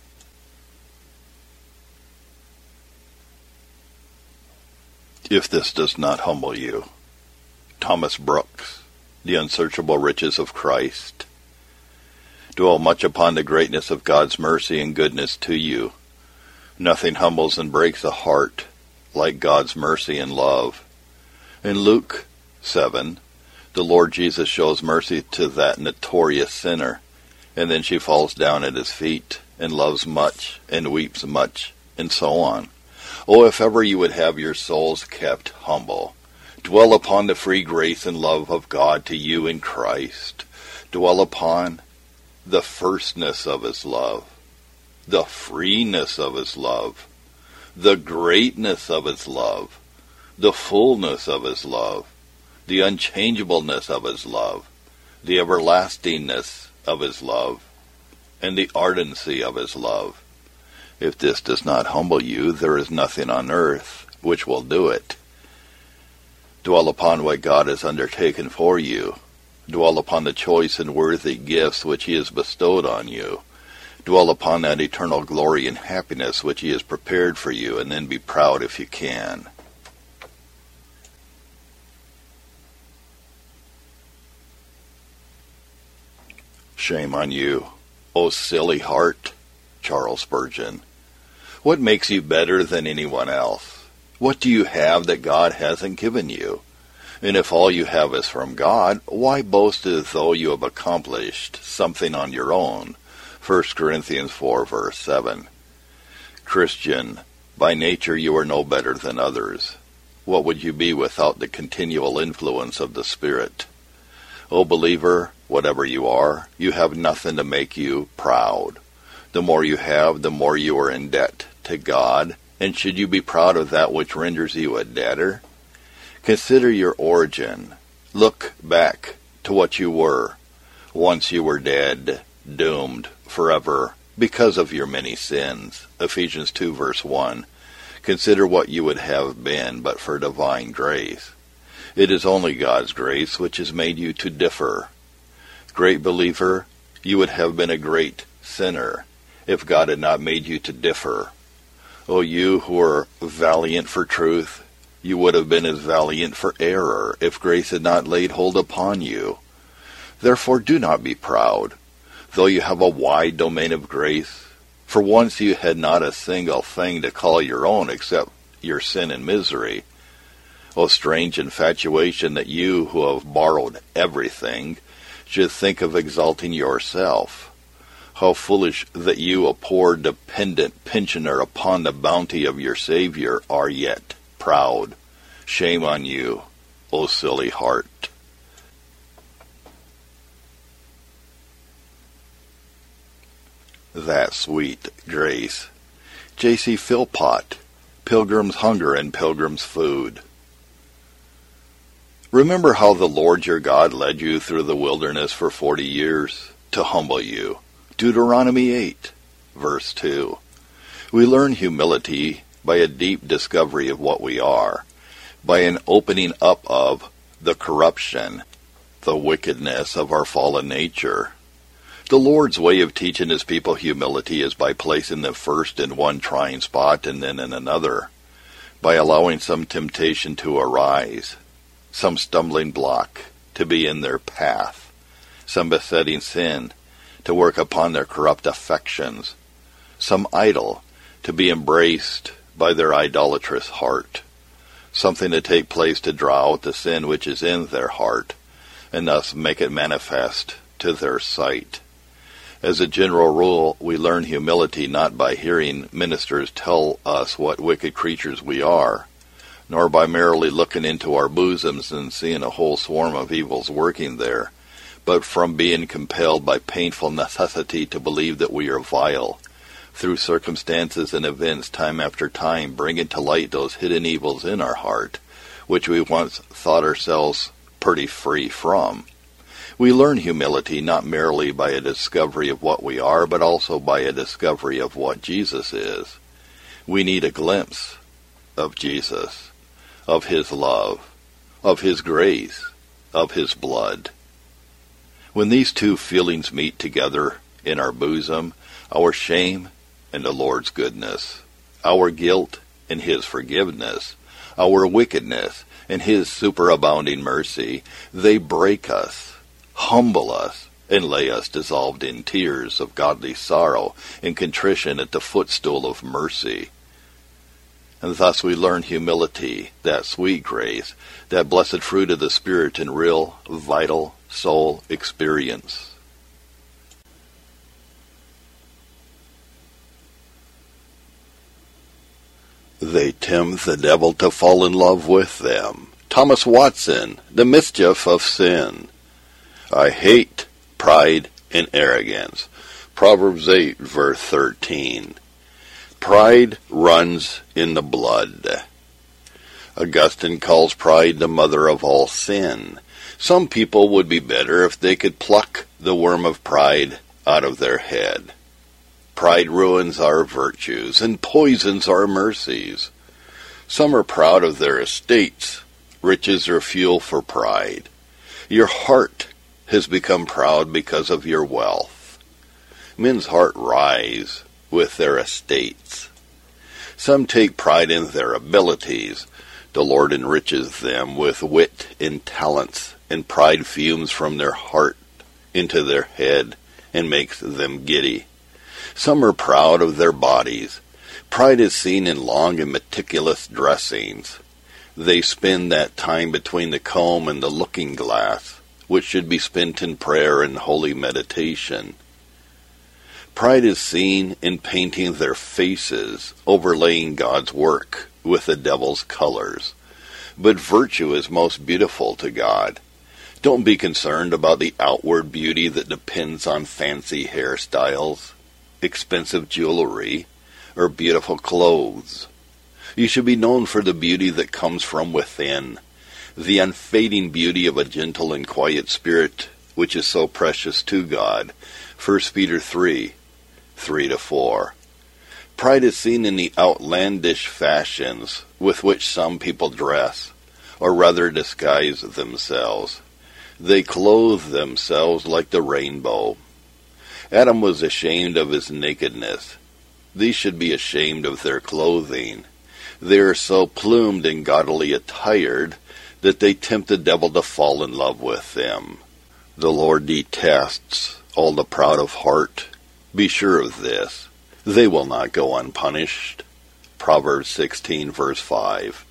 If this does not humble you. Thomas Brooks, The Unsearchable Riches of Christ. Dwell much upon the greatness of God's mercy and goodness to you. Nothing humbles and breaks the heart like God's mercy and love. In Luke 7, the Lord Jesus shows mercy to that notorious sinner, and then she falls down at his feet and loves much and weeps much, and so on. Oh, if ever you would have your souls kept humble. Dwell upon the free grace and love of God to you in Christ. Dwell upon the firstness of his love, the freeness of his love, the greatness of his love, the fullness of his love, the unchangeableness of his love, the everlastingness of his love, and the ardency of his love. If this does not humble you, there is nothing on earth which will do it. Dwell upon what God has undertaken for you. Dwell upon the choice and worthy gifts which he has bestowed on you. Dwell upon that eternal glory and happiness which he has prepared for you, and then be proud if you can. Shame on you, O silly heart. Charles Spurgeon. What makes you better than anyone else? What do you have that God hasn't given you? And if all you have is from God, why boast as though you have accomplished something on your own? 1 Corinthians 4, verse 7. Christian, by nature you are no better than others. What would you be without the continual influence of the Spirit? O believer, whatever you are, you have nothing to make you proud. The more you have, the more you are in debt to God, and should you be proud of that which renders you a debtor? Consider your origin. Look back to what you were. Once you were dead, doomed forever because of your many sins. Ephesians 2, verse 1. Consider what you would have been but for divine grace. It is only God's grace which has made you to differ. Great believer, you would have been a great sinner if God had not made you to differ. O you who are valiant for truth, you would have been as valiant for error if grace had not laid hold upon you. Therefore do not be proud, though you have a wide domain of grace. For once you had not a single thing to call your own except your sin and misery. O strange infatuation that you who have borrowed everything should think of exalting yourself. How foolish that you, a poor dependent pensioner upon the bounty of your Savior, are yet proud. Shame on you, O silly heart. That sweet grace. J.C. Philpott, Pilgrim's Hunger and Pilgrim's Food. Remember how the Lord your God led you through the wilderness for 40 years to humble you. Deuteronomy 8, verse 2. We learn humility by a deep discovery of what we are, by an opening up of the corruption, the wickedness of our fallen nature. The Lord's way of teaching his people humility is by placing them first in one trying spot and then in another, by allowing some temptation to arise, some stumbling block to be in their path, some besetting sin to work upon their corrupt affections, some idol to be embraced by their idolatrous heart, something to take place to draw out the sin which is in their heart, and thus make it manifest to their sight. As a general rule, we learn humility not by hearing ministers tell us what wicked creatures we are, nor by merely looking into our bosoms and seeing a whole swarm of evils working there, but from being compelled by painful necessity to believe that we are vile, through circumstances and events time after time bringing to light those hidden evils in our heart, which we once thought ourselves pretty free from. We learn humility not merely by a discovery of what we are, but also by a discovery of what Jesus is. We need a glimpse of Jesus, of his love, of his grace, of his blood. When these two feelings meet together in our bosom, our shame and the Lord's goodness, our guilt and his forgiveness, our wickedness and his superabounding mercy, they break us, humble us, and lay us dissolved in tears of godly sorrow and contrition at the footstool of mercy. And thus we learn humility, that sweet grace, that blessed fruit of the Spirit in real, vital soul experience. They tempt the devil to fall in love with them. Thomas Watson, The Mischief of Sin. I hate pride and arrogance. Proverbs 8, verse 13. Pride runs in the blood. Augustine calls pride the mother of all sin. Some people would be better if they could pluck the worm of pride out of their head. Pride ruins our virtues and poisons our mercies. Some are proud of their estates. Riches are fuel for pride. Your heart has become proud because of your wealth. Men's heart rise with their estates. Some take pride in their abilities. The Lord enriches them with wit and talents, and pride fumes from their heart into their head and makes them giddy. Some are proud of their bodies. Pride is seen in long and meticulous dressings. They spend that time between the comb and the looking glass, which should be spent in prayer and holy meditation. Pride is seen in painting their faces, overlaying God's work with the devil's colors. But virtue is most beautiful to God. Don't be concerned about the outward beauty that depends on fancy hairstyles, expensive jewelry, or beautiful clothes. You should be known for the beauty that comes from within, the unfading beauty of a gentle and quiet spirit, which is so precious to God. 1 Peter 3, 3-4. Pride is seen in the outlandish fashions with which some people dress, or rather disguise themselves. They clothe themselves like the rainbow. Adam was ashamed of his nakedness. These should be ashamed of their clothing. They are so plumed and gaudily attired that they tempt the devil to fall in love with them. The Lord detests all the proud of heart. Be sure of this. They will not go unpunished. Proverbs 16, verse 5.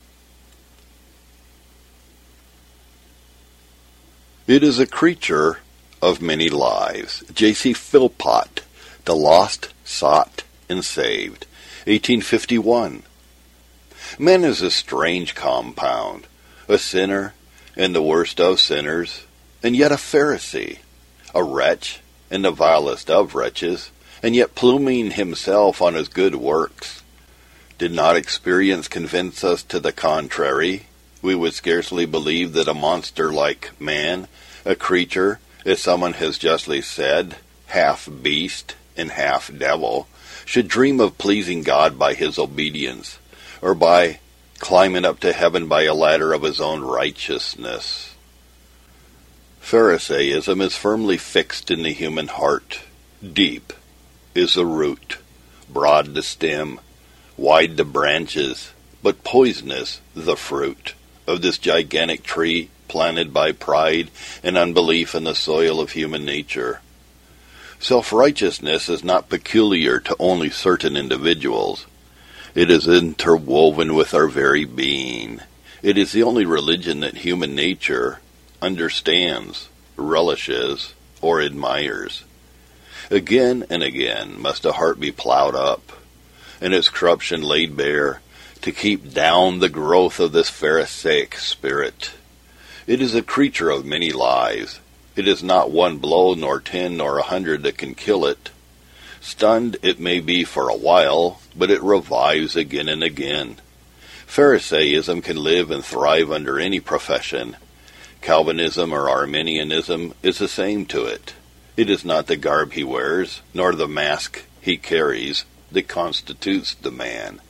It is a creature of many lives. J.C. Philpott, The Lost, Sought, and Saved, 1851. Man is a strange compound, a sinner and the worst of sinners, and yet a Pharisee, a wretch and the vilest of wretches, and yet pluming himself on his good works. Did not experience convince us to the contrary, we would scarcely believe that a monster like man, a creature, as someone has justly said, half beast and half devil, should dream of pleasing God by his obedience, or by climbing up to heaven by a ladder of his own righteousness. Pharisaism is firmly fixed in the human heart. Deep is the root, broad the stem, wide the branches, but poisonous the fruit of this gigantic tree planted by pride and unbelief in the soil of human nature. Self-righteousness is not peculiar to only certain individuals. It is interwoven with our very being. It is the only religion that human nature understands, relishes, or admires. Again and again must a heart be plowed up, and its corruption laid bare, to keep down the growth of this Pharisaic spirit. It is a creature of many lives. It is not one blow, nor 10, nor 100 that can kill it. Stunned it may be for a while, but it revives again and again. Pharisaism can live and thrive under any profession. Calvinism or Arminianism is the same to it. It is not the garb he wears, nor the mask he carries, that constitutes the man.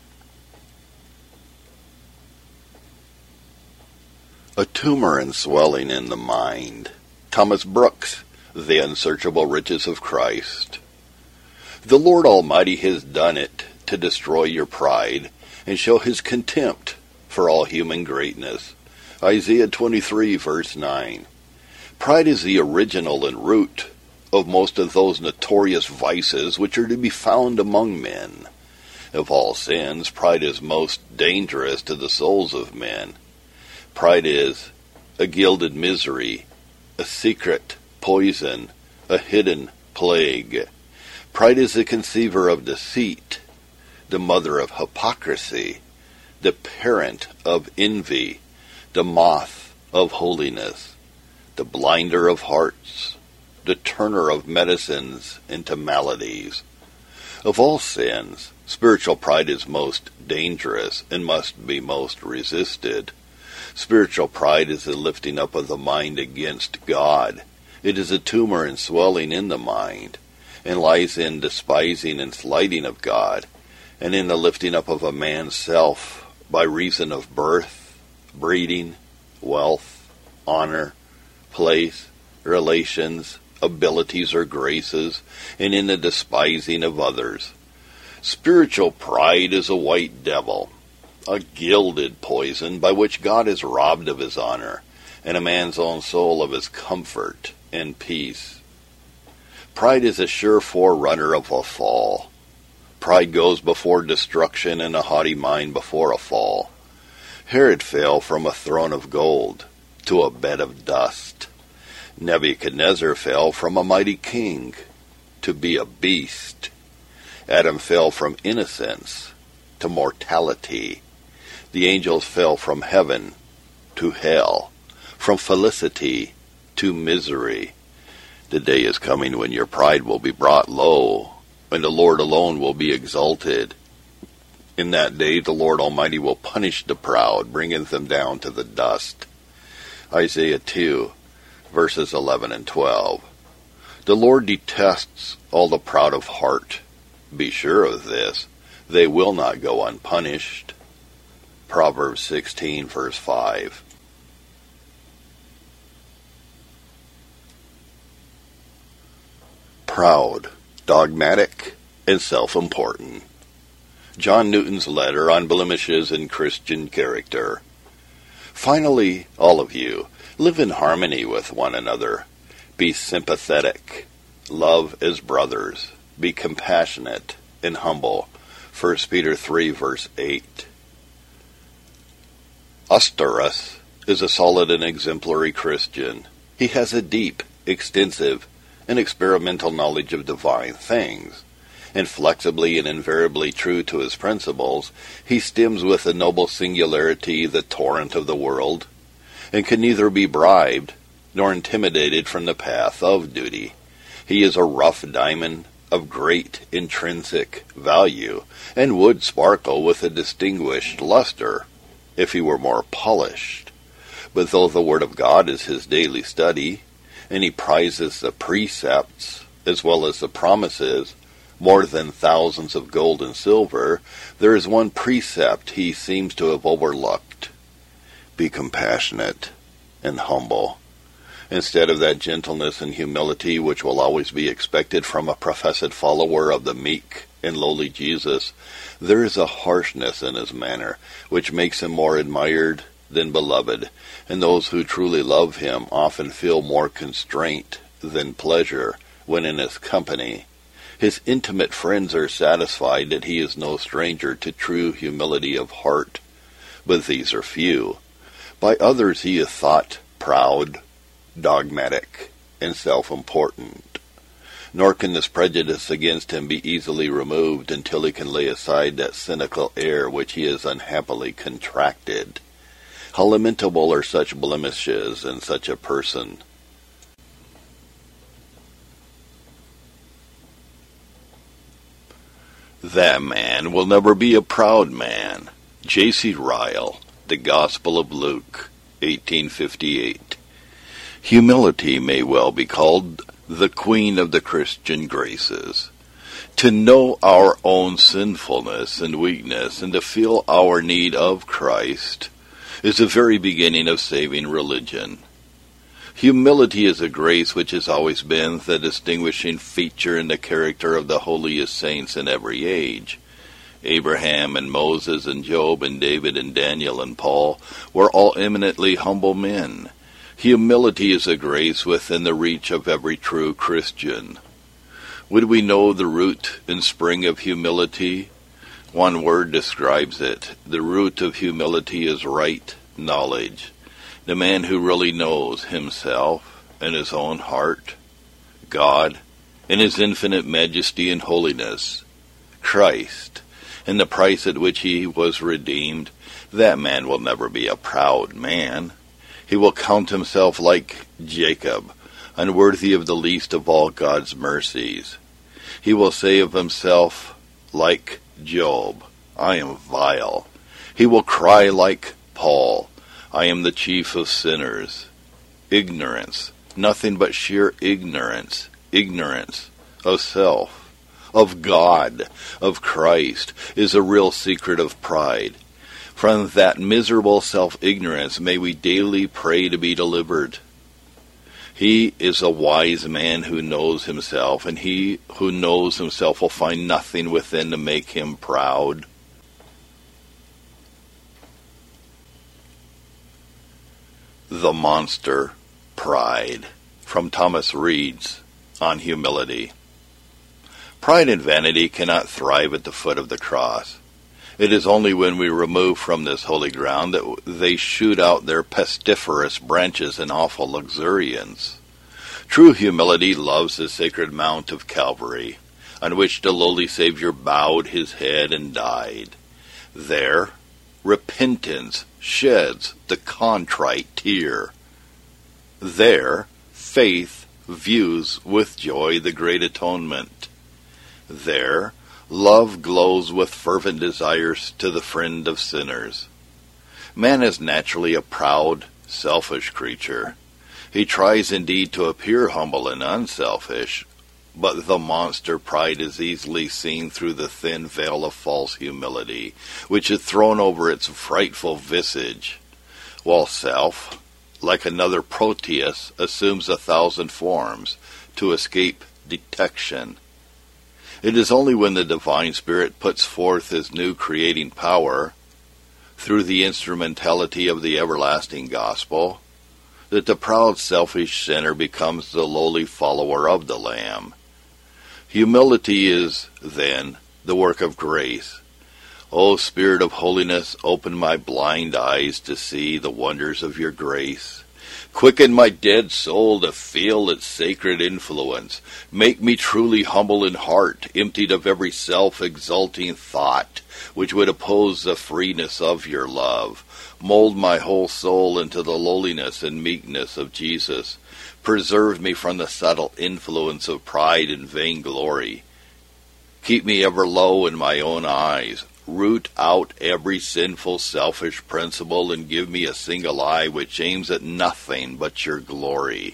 A tumor and swelling in the mind. Thomas Brooks, The Unsearchable Riches of Christ. The Lord Almighty has done it to destroy your pride and show his contempt for all human greatness. Isaiah 23, verse 9. Pride is the original and root of most of those notorious vices which are to be found among men. Of all sins, pride is most dangerous to the souls of men. Pride is a gilded misery, a secret poison, a hidden plague. Pride is the conceiver of deceit, the mother of hypocrisy, the parent of envy, the moth of holiness, the blinder of hearts, the turner of medicines into maladies. Of all sins, spiritual pride is most dangerous and must be most resisted. Spiritual pride is the lifting up of the mind against God. It is a tumor and swelling in the mind, and lies in despising and slighting of God, and in the lifting up of a man's self by reason of birth, breeding, wealth, honor, place, relations, abilities or graces, and in the despising of others. Spiritual pride is a white devil, a gilded poison by which God is robbed of his honor, and a man's own soul of his comfort and peace. Pride is a sure forerunner of a fall. Pride goes before destruction, and a haughty mind before a fall. Herod fell from a throne of gold to a bed of dust. Nebuchadnezzar fell from a mighty king to be a beast. Adam fell from innocence to mortality. The angels fell from heaven to hell, from felicity to misery. The day is coming when your pride will be brought low, and the Lord alone will be exalted. In that day the Lord Almighty will punish the proud, bringing them down to the dust. Isaiah 2, verses 11 and 12. The Lord detests all the proud of heart. Be sure of this, they will not go unpunished. Proverbs 16, verse 5. Proud, dogmatic, and self-important. John Newton's letter on blemishes in Christian character. Finally, all of you, live in harmony with one another. Be sympathetic. Love as brothers. Be compassionate and humble. 1 Peter 3, verse 8. Osterius is a solid and exemplary Christian. He has a deep, extensive, and experimental knowledge of divine things. Inflexibly and invariably true to his principles, he stems with a noble singularity the torrent of the world, and can neither be bribed nor intimidated from the path of duty. He is a rough diamond of great intrinsic value, and would sparkle with a distinguished luster if he were more polished. But though the Word of God is his daily study, and he prizes the precepts as well as the promises more than thousands of gold and silver, there is one precept he seems to have overlooked. Be compassionate and humble. Instead of that gentleness and humility which will always be expected from a professed follower of the meek and lowly Jesus, there is a harshness in his manner which makes him more admired than beloved, and those who truly love him often feel more constraint than pleasure when in his company. His intimate friends are satisfied that he is no stranger to true humility of heart, but these are few. By others he is thought proud, dogmatic, and self-important. Nor can this prejudice against him be easily removed until he can lay aside that cynical air which he has unhappily contracted. How lamentable are such blemishes in such a person! That man will never be a proud man. J.C. Ryle, The Gospel of Luke, 1858. Humility may well be called the queen of the Christian graces. To know our own sinfulness and weakness, and to feel our need of Christ, is the very beginning of saving religion. Humility is a grace which has always been the distinguishing feature in the character of the holiest saints in every age. Abraham and Moses and Job and David and Daniel and Paul were all eminently humble men. Humility is a grace within the reach of every true Christian. Would we know the root and spring of humility? One word describes it. The root of humility is right knowledge. The man who really knows himself and his own heart, God, in his infinite majesty and holiness, Christ, and the price at which he was redeemed, that man will never be a proud man. He will count himself like Jacob, unworthy of the least of all God's mercies. He will say of himself, like Job, I am vile. He will cry like Paul, I am the chief of sinners. Ignorance, nothing but sheer ignorance of self, of God, of Christ, is a real secret of pride. From that miserable self-ignorance may we daily pray to be delivered. He is a wise man who knows himself, and he who knows himself will find nothing within to make him proud. The Monster, Pride, from Thomas Reed's On Humility. Pride and vanity cannot thrive at the foot of the cross. It is only when we remove from this holy ground that they shoot out their pestiferous branches in awful luxuriance. True humility loves the sacred mount of Calvary, on which the lowly Savior bowed his head and died. There, repentance sheds the contrite tear. There, faith views with joy the great atonement. There, love glows with fervent desires to the friend of sinners. Man is naturally a proud, selfish creature. He tries indeed to appear humble and unselfish, but the monster pride is easily seen through the thin veil of false humility, which is thrown over its frightful visage, while self, like another Proteus, assumes 1,000 forms to escape detection. It is only when the divine Spirit puts forth his new creating power, through the instrumentality of the everlasting gospel, that the proud selfish sinner becomes the lowly follower of the Lamb. Humility is, then, the work of grace. O Spirit of holiness, open my blind eyes to see the wonders of your grace. Quicken my dead soul to feel its sacred influence. Make me truly humble in heart, emptied of every self-exalting thought, which would oppose the freeness of your love. Mold my whole soul into the lowliness and meekness of Jesus. Preserve me from the subtle influence of pride and vainglory. Keep me ever low in my own eyes. Root out every sinful, selfish principle, and give me a single eye which aims at nothing but your glory.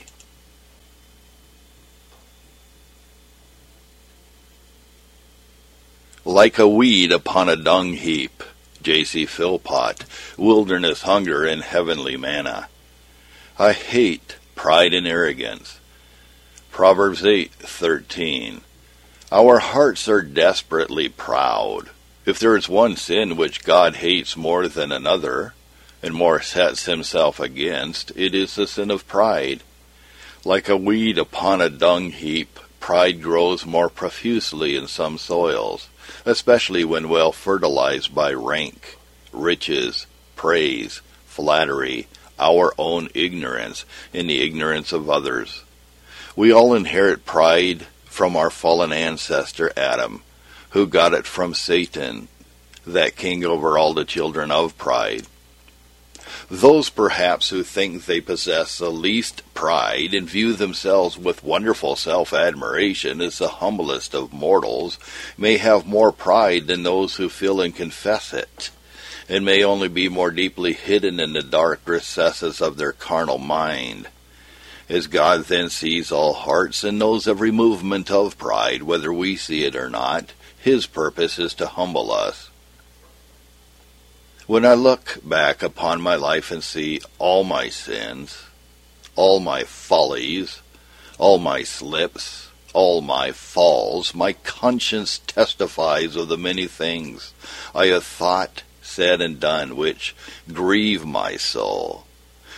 Like a weed upon a dung heap, J.C. Philpott, wilderness hunger and heavenly manna. I hate pride and arrogance. Proverbs 8:13. Our hearts are desperately proud. If there is one sin which God hates more than another, and more sets himself against, it is the sin of pride. Like a weed upon a dung heap, pride grows more profusely in some soils, especially when well fertilized by rank, riches, praise, flattery, our own ignorance, and the ignorance of others. We all inherit pride from our fallen ancestor Adam, who got it from Satan, that king over all the children of pride. Those perhaps who think they possess the least pride and view themselves with wonderful self-admiration as the humblest of mortals may have more pride than those who feel and confess it, and may only be more deeply hidden in the dark recesses of their carnal mind. As God then sees all hearts and knows every movement of pride, whether we see it or not, his purpose is to humble us. When I look back upon my life and see all my sins, all my follies, all my slips, all my falls, my conscience testifies of the many things I have thought, said, and done which grieve my soul,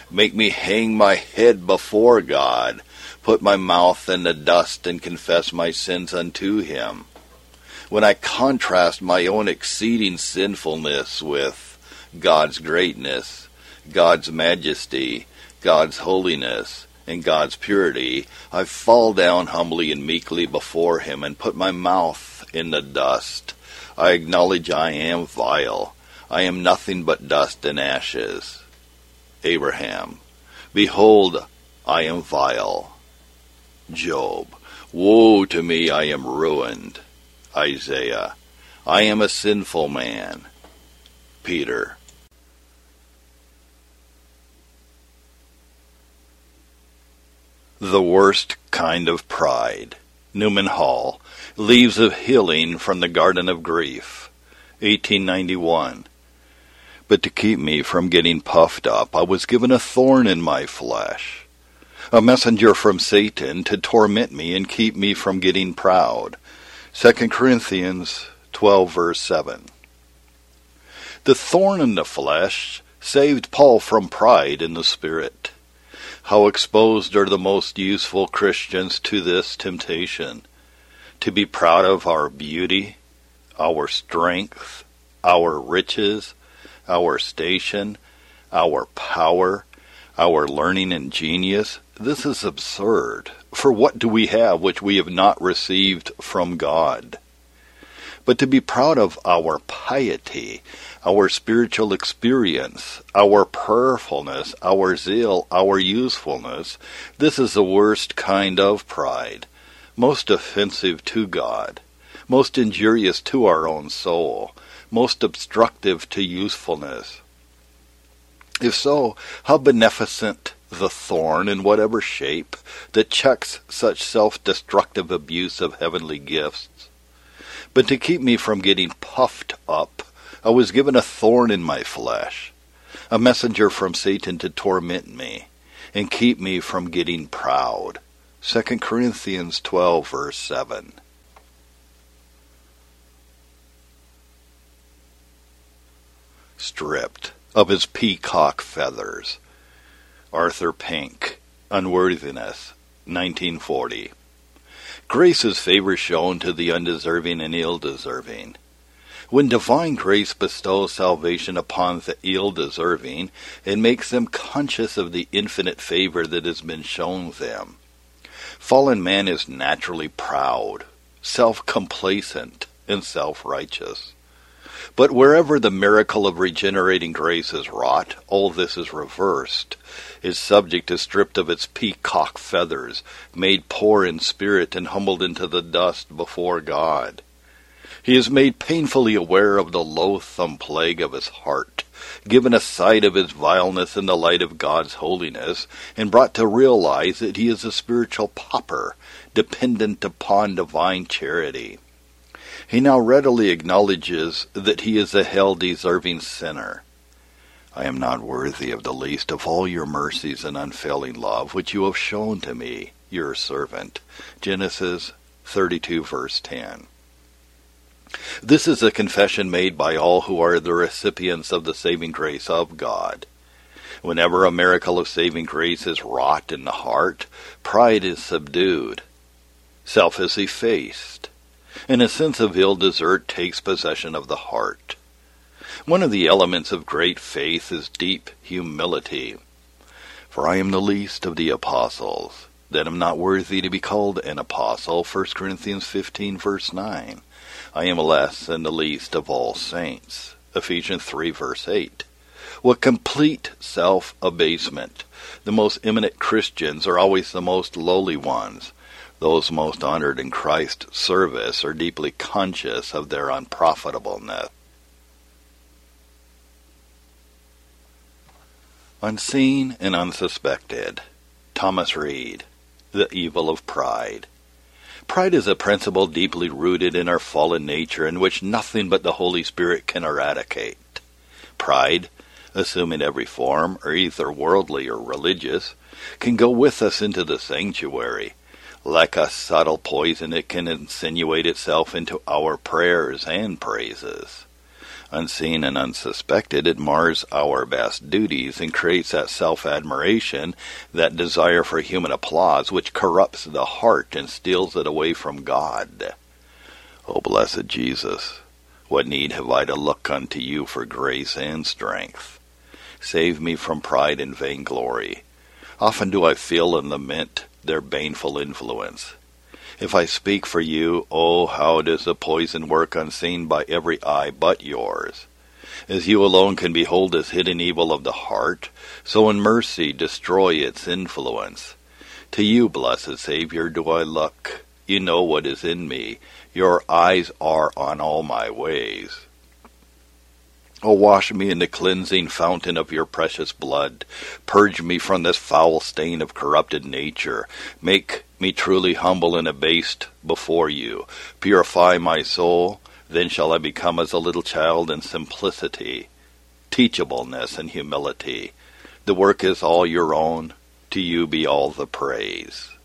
Make me hang my head before God, put my mouth in the dust and confess my sins unto him. When I contrast my own exceeding sinfulness with God's greatness, God's majesty, God's holiness, and God's purity, I fall down humbly and meekly before him and put my mouth in the dust. I acknowledge I am vile. I am nothing but dust and ashes. Abraham, behold, I am vile. Job, woe to me, I am ruined. Isaiah, I am a sinful man. Peter. The Worst Kind of Pride. Newman Hall. Leaves of Healing from the Garden of Grief. 1891. But to keep me from getting puffed up, I was given a thorn in my flesh, a messenger from Satan to torment me and keep me from getting proud. 2 Corinthians 12, verse 7. The thorn in the flesh saved Paul from pride in the spirit. How exposed are the most useful Christians to this temptation, to be proud of our beauty, our strength, our riches, our station, our power, our learning and genius. This is absurd. For what do we have which we have not received from God? But to be proud of our piety, our spiritual experience, our prayerfulness, our zeal, our usefulness, this is the worst kind of pride, most offensive to God, most injurious to our own soul, most obstructive to usefulness. If so, how beneficent the thorn in whatever shape that checks such self-destructive abuse of heavenly gifts. But to keep me from getting puffed up, I was given a thorn in my flesh, a messenger from Satan to torment me and keep me from getting proud. 2 Corinthians 12, verse 7. Stripped of his peacock feathers. Arthur Pink, Unworthiness, 1940. Grace is favor shown to the undeserving and ill-deserving. When divine grace bestows salvation upon the ill-deserving, it makes them conscious of the infinite favor that has been shown them. Fallen man is naturally proud, self-complacent, and self-righteous. But wherever the miracle of regenerating grace is wrought, all this is reversed. His subject is stripped of its peacock feathers, made poor in spirit, and humbled into the dust before God. He is made painfully aware of the loathsome plague of his heart, given a sight of his vileness in the light of God's holiness, and brought to realize that he is a spiritual pauper, dependent upon divine charity. He now readily acknowledges that he is a hell-deserving sinner. I am not worthy of the least of all your mercies and unfailing love, which you have shown to me, your servant. Genesis 32, verse 10. This is a confession made by all who are the recipients of the saving grace of God. Whenever a miracle of saving grace is wrought in the heart, pride is subdued, self is effaced, and a sense of ill desert takes possession of the heart. One of the elements of great faith is deep humility. For I am the least of the apostles, that am not worthy to be called an apostle, 1 Corinthians 15, verse 9. I am less than the least of all saints, Ephesians 3, verse 8. What complete self-abasement! The most eminent Christians are always the most lowly ones. Those most honored in Christ's service are deeply conscious of their unprofitableness. Unseen and unsuspected. Thomas Reed, The Evil of Pride. Pride is a principle deeply rooted in our fallen nature and which nothing but the Holy Spirit can eradicate. Pride, assuming every form, or either worldly or religious, can go with us into the sanctuary. Like a subtle poison, it can insinuate itself into our prayers and praises. Unseen and unsuspected, it mars our best duties and creates that self-admiration, that desire for human applause, which corrupts the heart and steals it away from God. O blessed Jesus, what need have I to look unto you for grace and strength? Save me from pride and vainglory. Often do I feel and lament their baneful influence. If I speak for you, oh, how does the poison work unseen by every eye but yours? As you alone can behold this hidden evil of the heart, so in mercy destroy its influence. To you, blessed Savior, do I look. You know what is in me. Your eyes are on all my ways. O wash me in the cleansing fountain of your precious blood. Purge me from this foul stain of corrupted nature. Make me truly humble and abased before you. Purify my soul, then shall I become as a little child in simplicity, teachableness, and humility. The work is all your own. To you be all the praise.